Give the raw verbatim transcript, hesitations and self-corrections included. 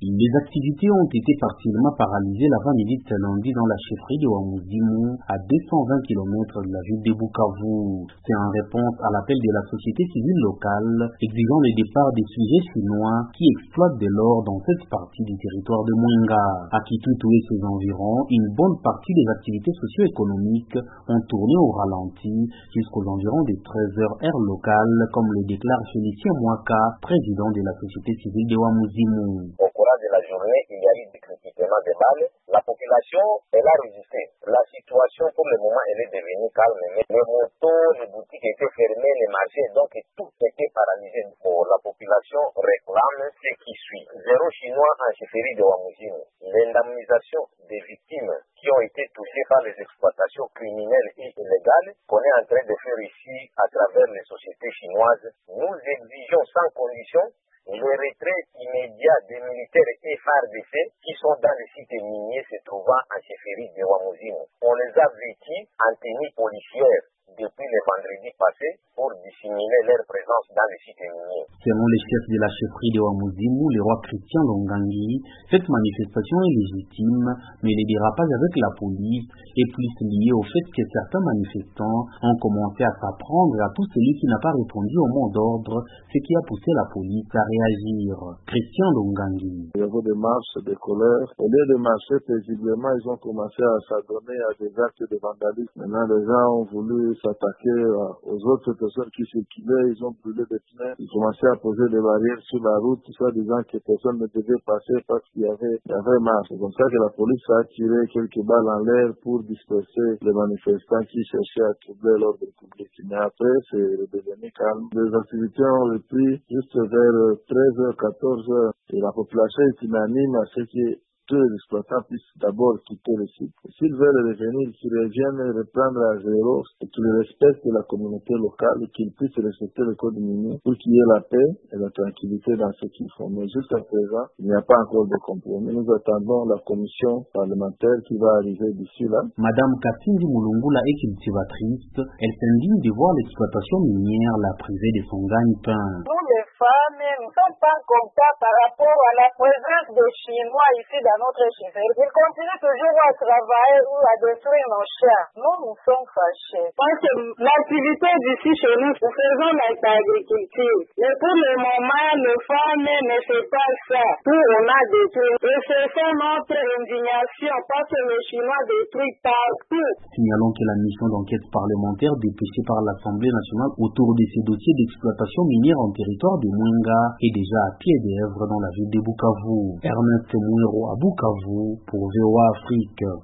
Les activités ont été partiellement paralysées l'avant-midi de ce lundi dans la chefferie de Ouamouzimou, à deux cent vingt kilomètres de la ville de Bukavu. C'est en réponse à l'appel de la société civile locale exigeant le départ des sujets chinois qui exploitent de l'or dans cette partie du territoire de Mwenga. À Kitutu et ses environs, une bonne partie des activités socio-économiques ont tourné au ralenti jusqu'aux environs des treize heures heure locale, comme le déclare Félicien Mwaka, président de la société civile de Ouamouzimou. Au cours de la journée, il y a eu des crépitaements de balles. La population, elle a résisté. La situation, pour le moment, elle est devenue calme. Mais les motos, les boutiques étaient fermées, les marchés, donc tout était paralysé. Pour la population réclame ce qui suit. Zéro chinois en chefferie de Ouamouzimou. L'indemnisation des victimes qui ont été touchées par les exploitations criminelles et illégales qu'on est en train de faire ici à travers les sociétés chinoises. Nous exigeons sans condition le retrait immédiat des militaires et F A R D C qui sont dans les sites miniers se trouvant en chefferie de Ouamouzimou. On les a vêtus en tenue policière depuis le vendredi passé pour dissimuler leur présence dans les sites miniers. Selon les chefs de la chefferie de Ouamouzimou, le roi Christian Longangi, cette manifestation est légitime, mais les dérapages avec la police est plus lié au fait que certains manifestants ont commencé à s'apprendre à tout celui qui n'a pas répondu au mot d'ordre, ce qui a poussé la police à réagir. Christian Longangi. Il y avait des marches, des colères. Au lieu de marcher paisiblement, ils ont commencé à s'adonner à des actes de vandalisme. Maintenant, les gens ont voulu s'attaquer aux autres personnes qui circulaient, ils ont brûlé des pneus, ils commençaient à poser des barrières sur la route, tout ça disant que personne ne devait passer parce qu'il y avait, il y avait marche. C'est comme ça que la police a tiré quelques balles en l'air pour disperser les manifestants qui cherchaient à troubler l'ordre public. Mais après, c'est devenu calme. Les activités ont repris juste vers treize heures, quatorze heures et la population est unanime à ce qui que les exploitants puissent d'abord quitter le site. S'ils veulent revenir, qu'ils reviennent reprendre à zéro et qu'ils respectent la communauté locale et qu'ils puissent respecter le code minier pour qu'il y ait la paix et la tranquillité dans ce qu'ils font. Mais jusqu'à présent, il n'y a pas encore de compromis. Nous attendons la commission parlementaire qui va arriver d'ici là. Madame Katindi Mulungula est cultivatrice. Elle s'indigne de voir l'exploitation minière la priver de son gagne-pain. Nous, les femmes, nous ne sommes pas contents par rapport à la présence des Chinois ici dans notre chefferie. Ils continuent toujours à travailler ou à détruire nos champs. Nous, nous sommes fâchés. Parce que l'activité d'ici chez nous, nous faisons l'agriculture. Mais pour le moment, les femmes ne font pas ça. Tout on a détruit. Et c'est ça notre indignation parce que les Chinois détruisent partout. Signalons que la mission d'enquête parlementaire dépêchée par l'Assemblée nationale autour de ces dossiers d'exploitation minière en territoire de Mwenga est déjà à pied d'œuvre dans la ville de Bukavu. Ernest Mouiro à Bukavu pour V O A Afrique.